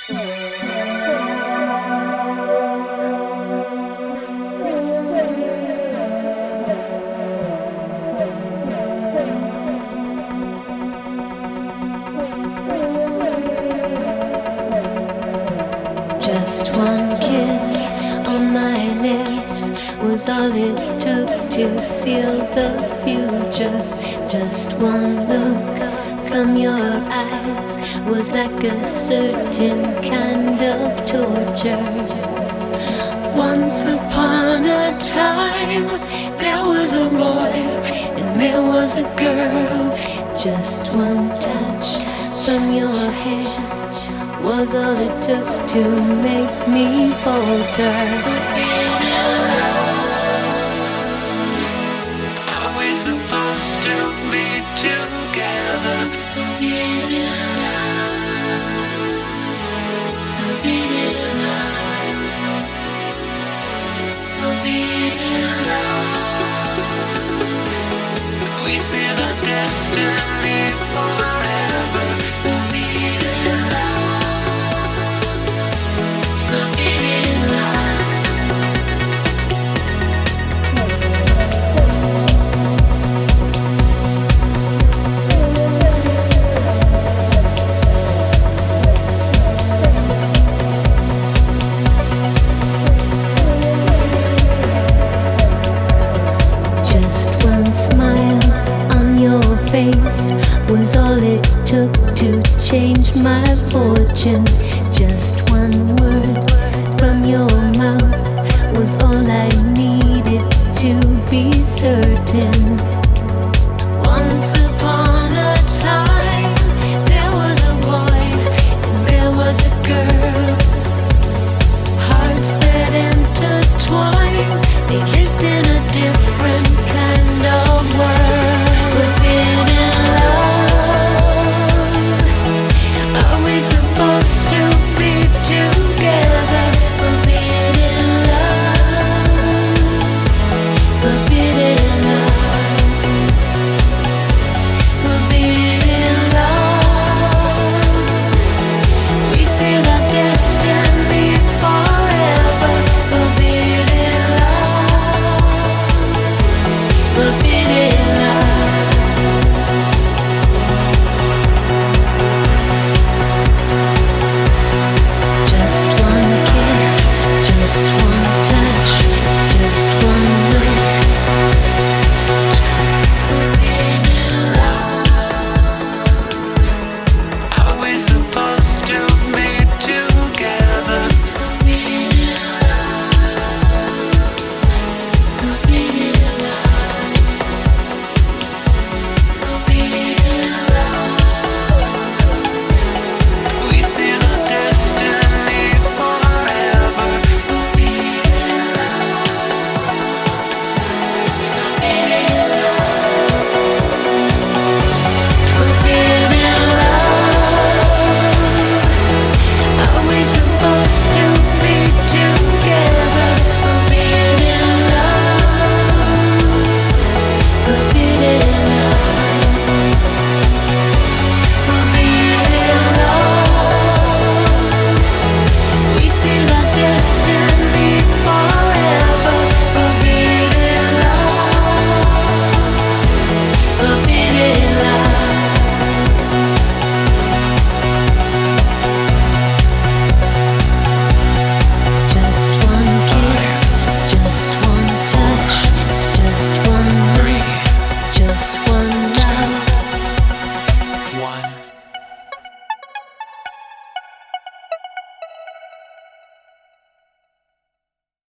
Just one kiss on my lips was all it took to seal the future. Just one look from your eyes was like a certain kind of torture. Once upon a time, there was a boy and there was a girl. Just one touch from your hands was all it took to make me falter. Are we supposed to be together? We see the destiny forever. Was all it took to change my fortune.